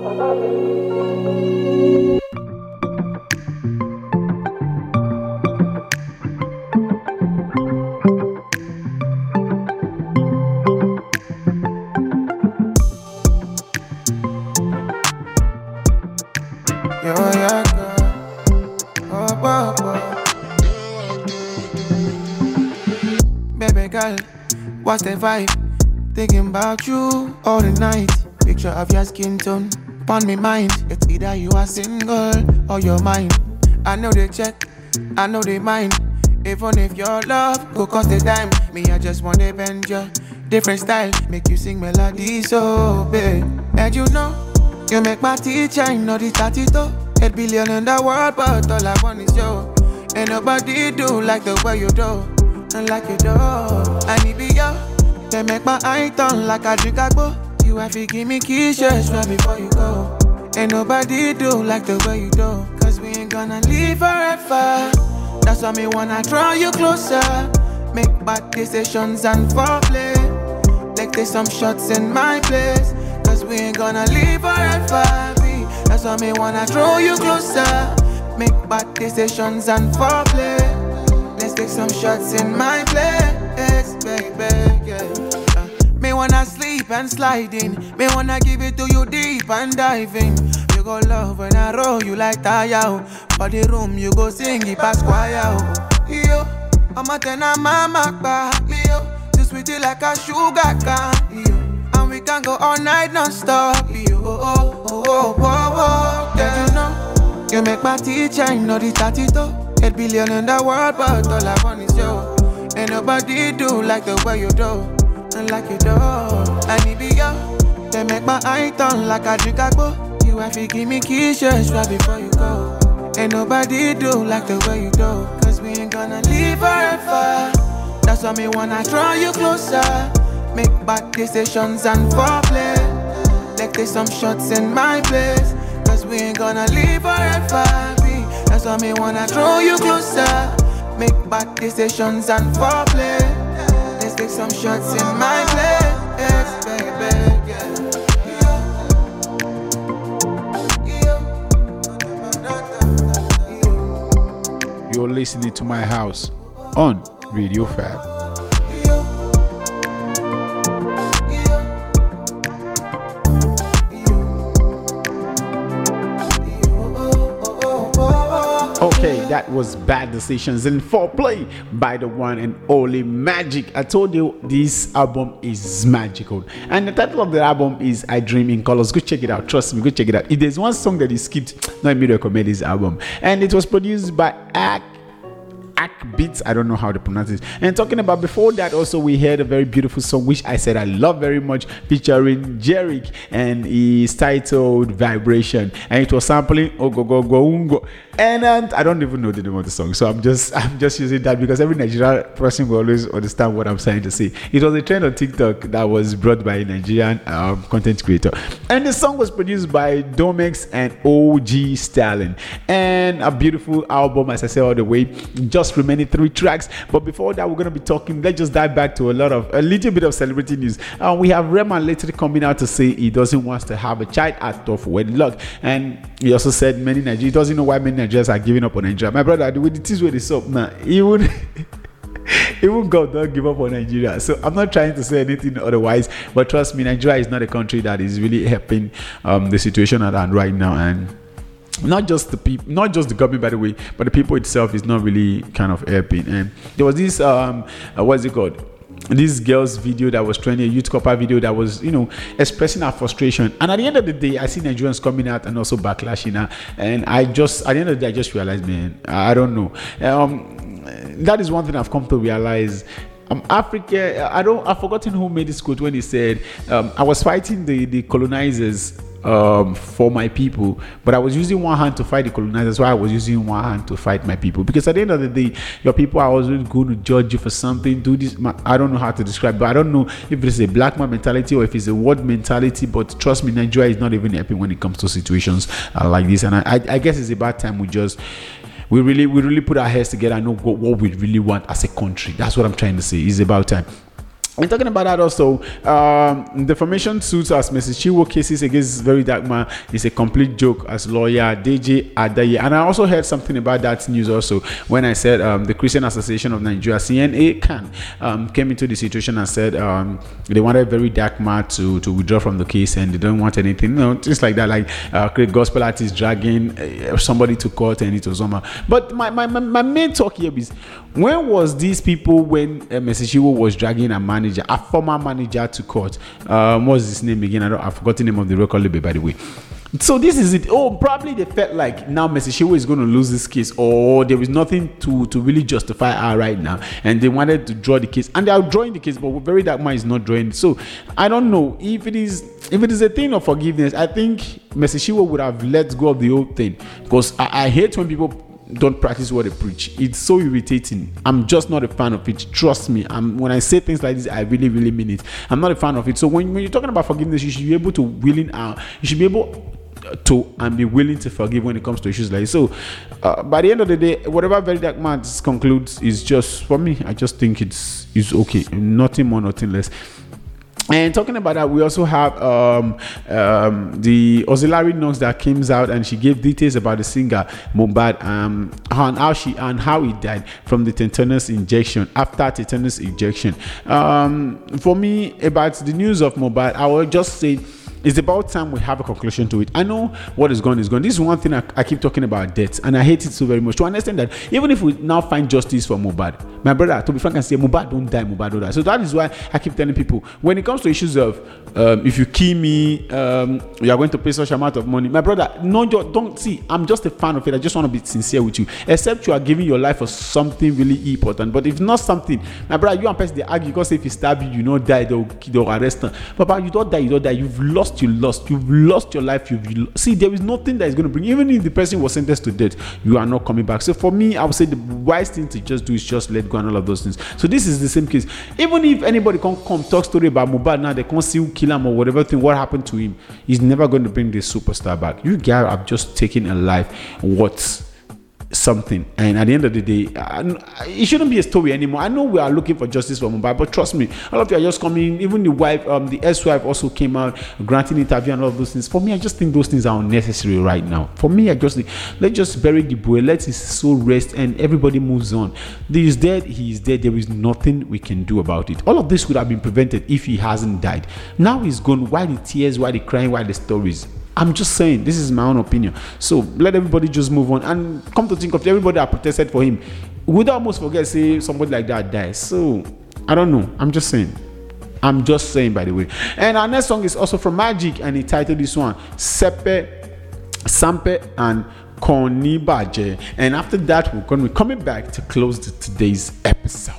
Baby girl, what's the vibe? Thinking about you all the night. Picture of your skin tone upon me mind. It's either you are single or you're mine. I know they check, I know they mind. Even if your love go cost a dime, me I just want to bend you. Different style, make you sing melodies, oh babe. And you know, you make my teacher, you know the tattoo. 8 billion in the world, but all I want is you. Ain't nobody do like the way you do, and like you do. I need be yo. They make my eye turn like I drink agbo. You have to give me kisses right before you go. Ain't nobody do like the way you do, cause we ain't gonna live forever. That's why me wanna draw you closer. Make bad decisions and foreplay. Like there's some shots in my place, cause we ain't gonna live forever. That's why me wanna draw you closer. Make bad decisions and foreplay. Let's take some shots in my place, baby, yeah. Me wanna sleep and slide in. Me wanna give it to you deep and dive in. You go love when I roll you like tire. For the room you go sing it past choir. Yo, I'ma turn a mama back. Yo, too sweetie like a sugar cane. Yo, and we can go all night non-stop. Yo, yeah, you know, you make my teacher, you know the 32. 8 billion in the world, but all I want is you. Ain't nobody do like the way you do, and like you do. I need be yo. They make my eye turn like I drink agbo. You have to give me kisses right before you go. Ain't nobody do like the way you do, cause we ain't gonna live forever. That's why me wanna draw you closer. Make bad decisions and foreplay. Like there's some shots in my place, cause we ain't gonna live forever. That's why me wanna draw you closer. Make bad decisions and foreplay. Let's take some shots in my place, baby, yeah. You're listening to My House on Radio Fab. Okay, that was Bad Decisions and Foreplay by the one and only Magic. I told you this album is magical, and the title of the album is I Dream in Colors. Go check it out, trust me, go check it out. If there's one song that is skipped, let me recommend this album. And it was produced by Ak Beats, I don't know how to pronounce it. And talking about before that, also we heard a very beautiful song which I said I love very much, featuring Jerick, and it's titled Vibration, and it was sampling Ogogogo. And I don't even know the name of the song, so I'm just using that because every Nigerian person will always understand what I'm trying to say. It was a trend on TikTok that was brought by a Nigerian content creator, and the song was produced by Domex and OG Stalin, and a beautiful album, as I said, all the way. Just remaining 3 tracks, but before that, we're going to be talking. Let's just dive back to a little bit of celebrity news. We have Rema lately coming out to say he doesn't want to have a child out of wedlock, and he also said many Nigerians, he doesn't know why many Nigerians are giving up on Nigeria. My brother, the way it is, where it's up now, even God don't give up on Nigeria. So I'm not trying to say anything otherwise, but trust me, Nigeria is not a country that is really helping the situation at hand right now, and not just the people, not just the government, by the way, but the people itself is not really kind of helping. And there was this what's it called, this girl's video that was trending, a youth couple video that was, expressing her frustration. And at the end of the day, I see Nigerians coming out and also backlashing her. And at the end of the day, I just realized, man, I don't know. That is one thing I've come to realize. Africa, I've forgotten who made this quote when he said, I was fighting the colonizers for my people, but I was using one hand to fight the colonizers, so I was using one hand to fight my people. Because at the end of the day, your people are always going to judge you for something. Do this, I don't know how to describe, but I don't know if it's a black man mentality or if it's a world mentality. But trust me, Nigeria is not even helping when it comes to situations like this. And I guess it's about time we really put our heads together and know what we really want as a country. That's what I'm trying to say. It's about time. And talking about that also, defamation suits as Mrs. Chiwo cases against Very Dark Man is a complete joke, as lawyer DJ Adaye. And I also heard something about that news also when I said the Christian Association of Nigeria, CNA, came into the situation and said they wanted Very Dark Man to withdraw from the case, and they don't want anything, things like that, like gospel artists dragging somebody to court, and it was somehow. But my main talk here is, when was these people, when Mrs. Chiwo was dragging a former manager to court? What's his name again? I've forgotten the name of the record label, by the way. So this is it. Oh, probably they felt like now Mercy Chinwo is going to lose this case, or there is nothing to really justify her right now, and they wanted to draw the case, and they are drawing the case, but Very Dark Man is not drawing it. So I don't know if it is a thing of forgiveness. I think Mercy Chinwo would have let go of the whole thing, because I hate when people don't practice what they preach. It's so irritating. I'm just not a fan of it. Trust me. When I say things like this, I really, really mean it. I'm not a fan of it. So when you're talking about forgiveness, you should be able to you should be able to and be willing to forgive when it comes to issues like this. So by the end of the day, whatever Very Dark Man concludes is just, for me, I just think it's okay. Nothing more, nothing less. And talking about that, we also have the Auxiliary Knox that came out, and she gave details about the singer Mohbad and how he died from the tetanus injection. After tetanus injection, for me, about the news of Mohbad, I will just say it's about time we have a conclusion to it. I know what is gone is gone. This is one thing I keep talking about, death, and I hate it so very much. To understand that even if we now find justice for Mohbad, my brother, to be frank, can say Mohbad don't die, Mohbad don't die. So that is why I keep telling people, when it comes to issues of if you kill me, you are going to pay such amount of money. My brother, no, don't see. I'm just a fan of it. I just want to be sincere with you. Except you are giving your life for something really important. But if not something, my brother, you and person they argue because if you stab you, you not die, they'll arrest them. Papa, you don't die. You've lost your life. See, there is nothing that is going to bring, even if the person was sentenced to death, you are not coming back. So for me, I would say the wise thing to just do is just let go and all of those things. So this is the same case. Even if anybody can come talk story about Mohbad now, they can't see who kill him or whatever thing, what happened to him, he's never going to bring this superstar back. You guys have just taken a life worth something, and at the end of the day, it shouldn't be a story anymore. I know we are looking for justice for Mohbad, but trust me, all of you are just coming. Even the wife, the ex-wife also came out granting interview and all of those things. For me, I just think those things are unnecessary right now. For me, I just think, let's just bury the boy, let his soul rest, and everybody moves on. He is dead. There is nothing we can do about it. All of this would have been prevented if he hasn't died. Now he's gone. Why the tears? Why the crying? Why the stories? I'm just saying, this is my own opinion. So let everybody just move on. And come to think of it, everybody that protested for him would almost forget, say somebody like that dies. So I don't know. I'm just saying, by the way. And our next song is also from Magic, and he titled this one Sampe and Konibaje. And after that, we're going to be coming back to close today's episode.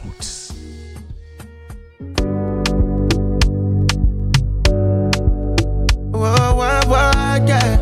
Yeah.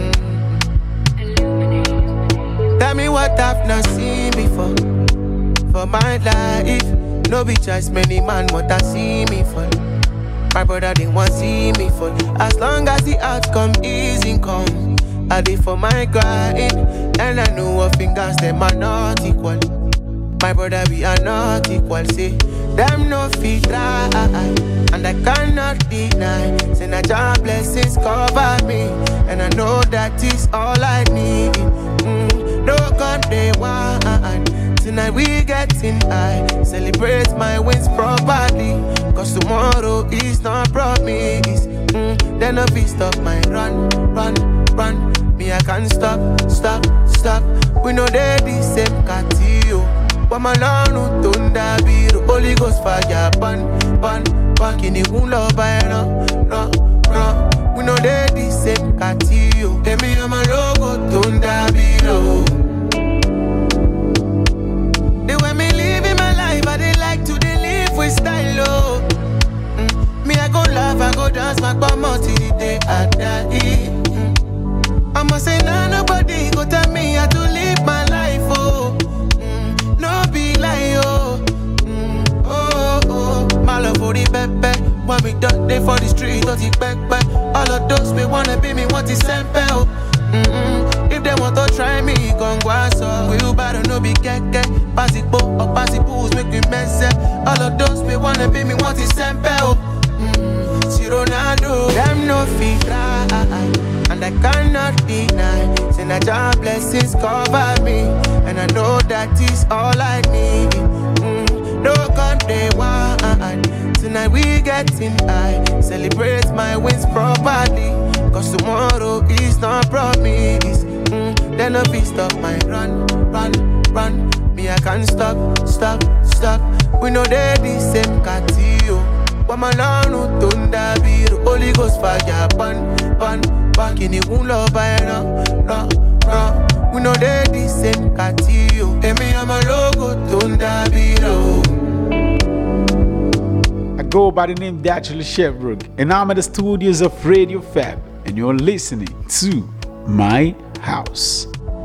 Tell me what I've not seen before. For my life, no be choice, many man want to see me fall. My brother they want see me fall. As long as the outcome is income, I did for my grind, and I know what fingers them are not equal. My brother we are not equal. Say them no fit try, and I cannot deny. Say na Jah blessings cover me, and I know that is all I need. No God they want. Tonight we getting high. Celebrate my wins properly, cause tomorrow is not promise. Then no fit stop my run. Me I can't stop. We know they the same catio. But my Lord no tunda biro. Holy Ghost fire pan. Kini hula by no. We know they the same catio. Tell me I'm a logo tunda biro. The way me living my life, I they like to live with style. Me I go laugh, I go dance, my bum till the day I die. I'ma say nah, nobody go tell me how to live my life. No be lie, my love for the pepe. When we done there for the street, don't it back. All of those we wanna be me, want it sempe. If they want to try me, gon' go so. We better no be keke. Pass it bo or pass it booze, make me mess up. All of those we wanna be me, want it sempe. See Ronaldo, them no fit try, and I cannot deny. Say na Jah blessings cover me, and I know that is all I need. No God they want. Tonight we getting high. Celebrate my wins properly, cause tomorrow is not promise. Then no fit stop my run. Me I can't stop. We know they the same catio. But my Lord no tunda biro. Holy Ghost fire pan. back in the wound love by run. We know they the same catio. Emi I'm a logo, don't below. I go by the name Dachel Chevrolet, and I'm at the studios of Radio Fab, and you're listening to My House.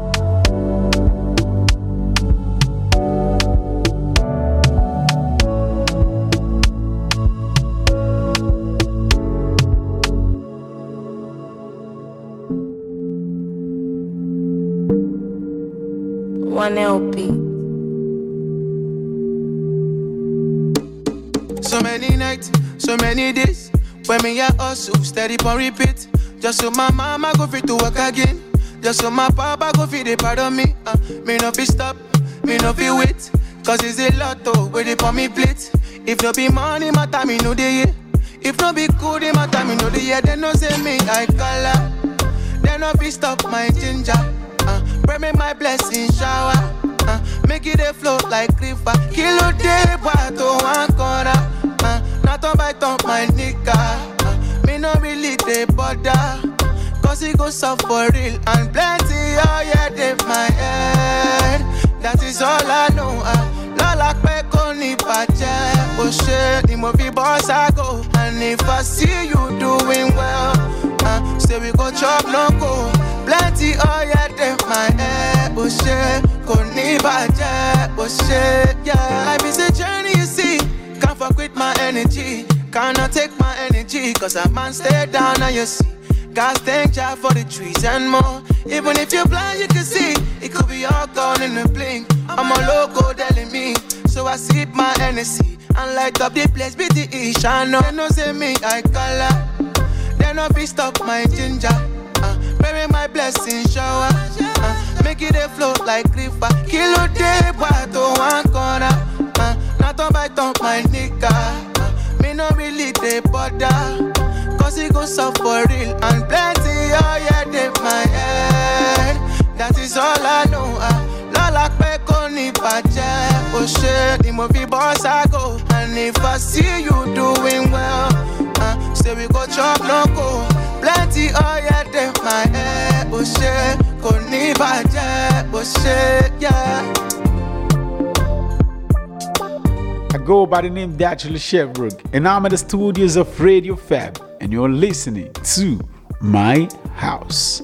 One LP. So many nights, so many days, when me a hustle, steady on repeat. Just so my mama go fit to work again. Just so my papa go fit the part of me. Me no fi stop, me no fi wait. Cause it's a lot though, where they put me plate. If no be money, my time me know the year. If no be cool, my time me know the year. They no say me I color. They no fi stop my ginger. Pray me my blessing shower. Make it a float like river. Kilo day, water one corner. Not on by top my nigga. Me no really they bother. Cause it goes up for real. And plenty, oh yeah, they my head. That is all I know. Lola peko ni pache. Oh shit, ni movie boss I go. And if I see you doing well, say we go chop no go. Plenty, oh yeah, they my head. Oh shit, koni baje. Oh shit, yeah. Life is a journey, you see. Can't fuck with my energy. Cannot take my energy. Cause a man stay down and you see. God thank ya for the trees and more. Even if you're blind, you can see. It could be all gone in a blink. I'm a loco telling me. So I sip my Hennessy and light up the place. Be the ish, I know. They no say me, I color. They no be stop my ginger. Pray my blessing shower. Make it a float like river. Kilo day, water one corner. Not on by top my nigga. Me no really they bother. Cause it goes up for real. And plenty, oh yeah, they my head. That is all I know. Lola peko ni pache. Oh shit, the movie boss I go. And if I see you doing well, say we go chop no go. Plenty, oh yeah, they my head. Oh shit, koni baje. Oh shit, yeah. I go by the name Dachel Chevrolet, and I'm at the studios of Radio Fab, and you're listening to My House.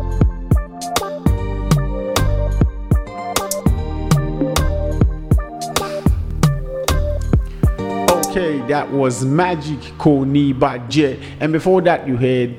Okay, that was Magic Koni Baje, and before that you heard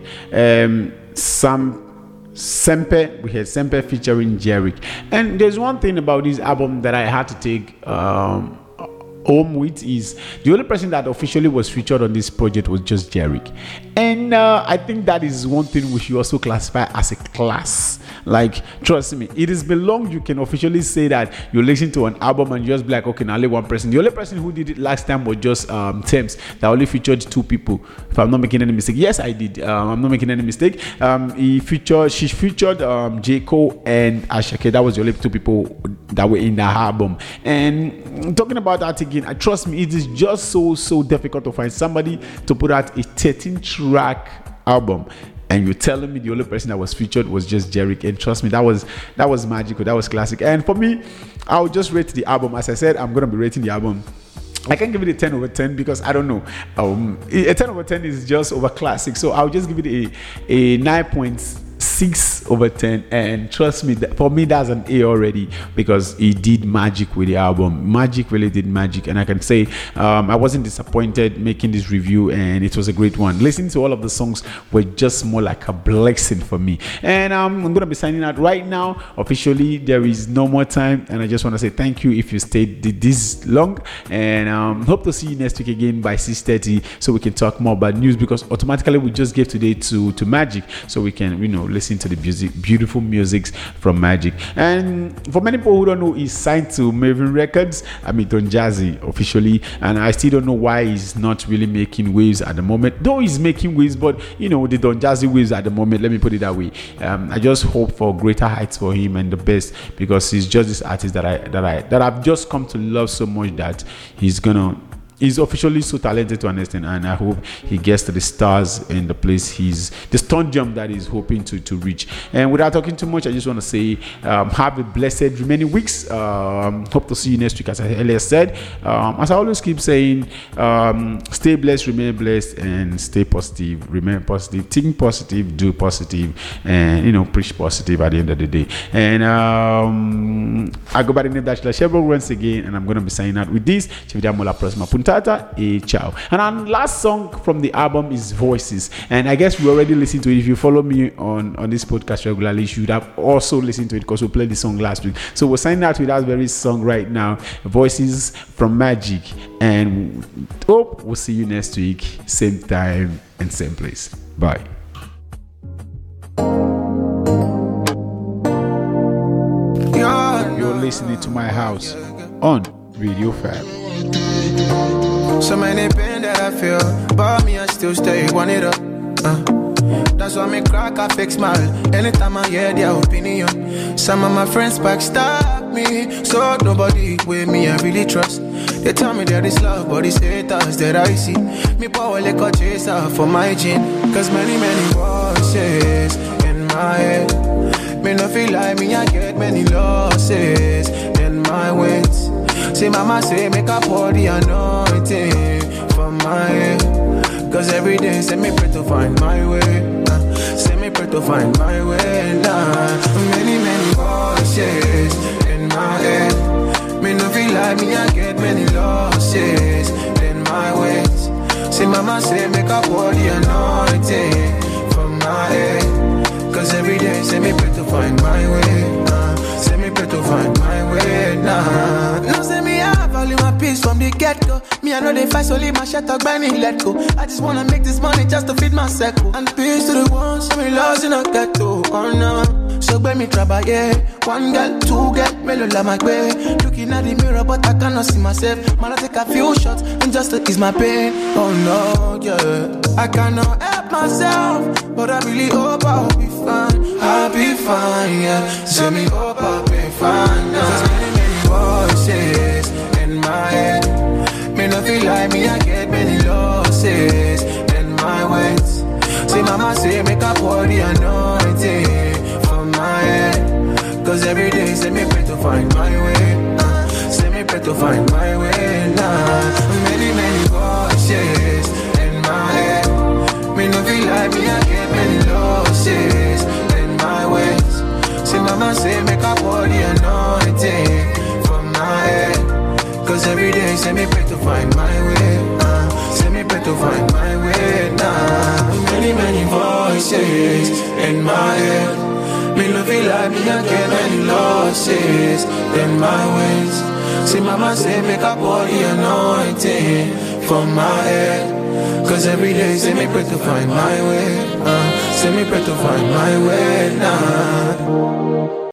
Sempe. We had Sempe featuring Jerick. And there's one thing about this album that I had to take home with is the only person that officially was featured on this project was just Jerick. And I think that is one thing we should also classify as a class. Like, trust me, it has been long you can officially say that you listen to an album and just be like, okay, now only one person. The only person who did it last time was just Thames, that only featured two people, if I'm not making any mistake. Yes, I did. I'm not making any mistake. She featured J. Cole and Ashake. That was the only two people that were in the album. And talking about that again, trust me, it is just so difficult to find somebody to put out a 13-track album, and you're telling me the only person that was featured was just Jerick. And trust me, that was magical, that was classic. And for me, I'll just rate the album. As I said, I'm gonna be rating the album. I can't give it a 10 over 10 because I don't know. A 10 over 10 is just over classic, so I'll just give it a 9.6 over 10. And trust me, for me that's an A already, because he did magic with the album. Magic really did magic, and I can say I wasn't disappointed making this review, and it was a great one. Listening to all of the songs were just more like a blessing for me. And I'm gonna be signing out right now. Officially, there is no more time, and I just want to say thank you if you stayed this long, and hope to see you next week again by 6:30 so we can talk more about news, because automatically we just gave today to Magic, so we can listen to the beautiful music from Magic. And for many people who don't know, he's signed to Maven Records, Don Jazzy officially, and I still don't know why he's not really making waves at the moment, though he's making waves, but the Don Jazzy waves at the moment, let me put it that way. I just hope for greater heights for him and the best, because he's just this artist that I've just come to love so much that he's gonna he's officially so talented to understand, and I hope he gets to the stars in the place the stunt jump that he's hoping to reach. And without talking too much, I just want to say have a blessed remaining weeks. Hope to see you next week, as I earlier said. As I always keep saying, stay blessed, remain blessed, and stay positive, remain positive, think positive, do positive, and preach positive at the end of the day. And I go by the name Dashla Shebo once again, and I'm going to be signing out with this. Tata, ciao. And our last song from the album is Voices, and I guess we already listened to it. If you follow me on this podcast regularly, you should have also listened to it, because we played the song last week. So we're signing out with that very song right now, Voices from Magic, and hope we'll see you next week, same time and same place. Bye. You're listening to My House on Radio Fab. So many pain that I feel, but me I still stay one it up. That's why me crack a fake smile anytime I hear their opinion. Some of my friends backstab me, so nobody with me I really trust. They tell me there is love, but it's haters that I see. Me power like a chaser for my gene, cause many voices in my head. Me no feel like me I get many losses in my ways. See mama say make up pour the anointing for my head, cause every day say me pray to find my way, say me pray to find my way now. Many voices in my head. Me no feel like me I get many losses in my ways. See mama say make up pour the anointing for my head, cause every day say me pray to find my way, say me pray to find my way now. No say me I value my peace from the get-go. Me I know they fight, so leave my shut up, Benny, let go. I just wanna make this money just to feed my circle. And peace to the ones, me lost in a ghetto, oh no. So when me trouble, yeah. One girl, two girl, me look like my way. Looking at the mirror, but I cannot see myself. Man, I take a few shots, and just to ease my pain, oh no, yeah. I cannot help myself, but I really hope I'll be fine. I'll be fine, yeah. Say me hope I'll be fine, yeah. Many voices in my head. Me no feel like me, I get many losses in my ways. See mama say make up pour the anointing for my head, cause every day say me pray to find my way, say me pray to find my way now. Many voices in my head. Me no feel like me, I get many losses in my ways. See mama say make up pour the anointing for my head, cause every day say me pray to find my way, say me pray to find my way now. Many voices in my head. Me no feel like me I get many losses in my ways. See mama say make up all the anointing for my head, cause every day say me pray to find my way, say me pray to find my way now.